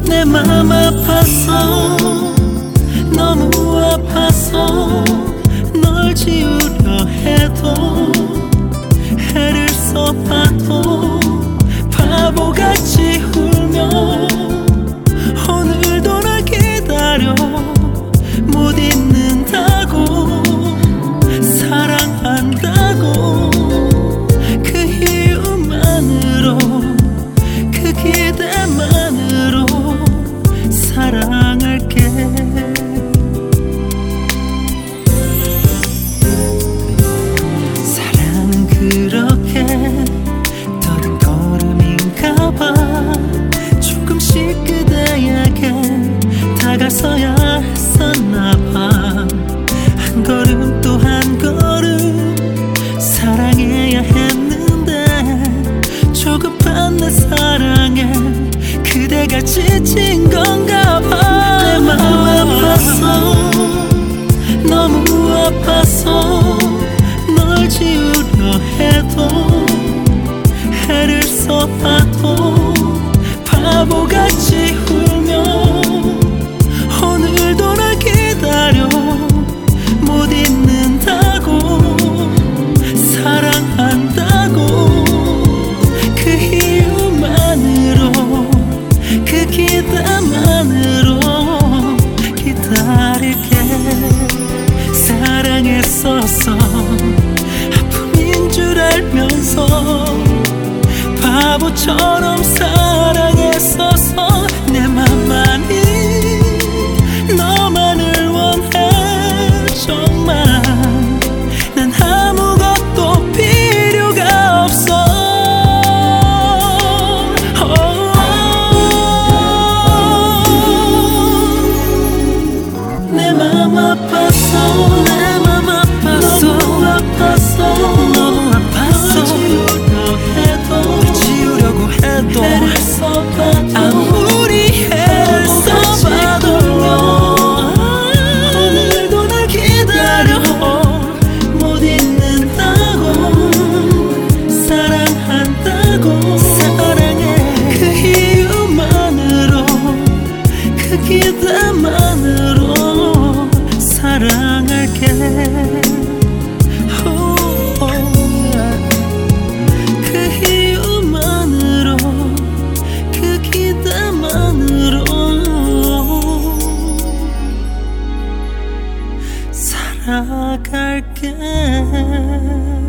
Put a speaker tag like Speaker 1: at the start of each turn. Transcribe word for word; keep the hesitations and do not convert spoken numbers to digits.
Speaker 1: 내 맘 아파서 너무 아파서 널 지우려 해도 해를 써봐도 바보같이 울며 오늘도 날 기다려 못 잊는다고 사랑한다고 그 이유만으로 그 기대만으로 사랑할게. 사랑은 그렇게 더딘 걸음인가봐. 조금씩 그대에게 다가서야 했었나봐. 한 걸음 또 한 걸음 사랑해야 했는데 조급한 내 사랑에 그대가 지친 건가 봐. 내 맘 아파서 너무 아파서 널 지우려 해도 해를 써봐도 바보같이 울며 오늘도 날 기다려 못 잊는다고 사랑한다고 그 이유만으로 그 기대만으로 기다릴게. 사랑했었어 아픔인 줄 알면서 바보처럼 사랑했었어. 내 맘만이 너만을 원해 정말. 난 아무것도 필요가 없어. 내 맘 아팠어 내 맘 아팠어 너무 아팠어 너무 아팠어 지우려 해도 지우려고 해도 애를 써봐도 아무리 애를 써봐도 오늘도 날 기다려 못 잊는다고 사랑한다고 사랑해 그 이유만으로 그 기대만으로 사랑할게. oh, oh, yeah. 그 이유만으로 그 기대만으로 살아갈게.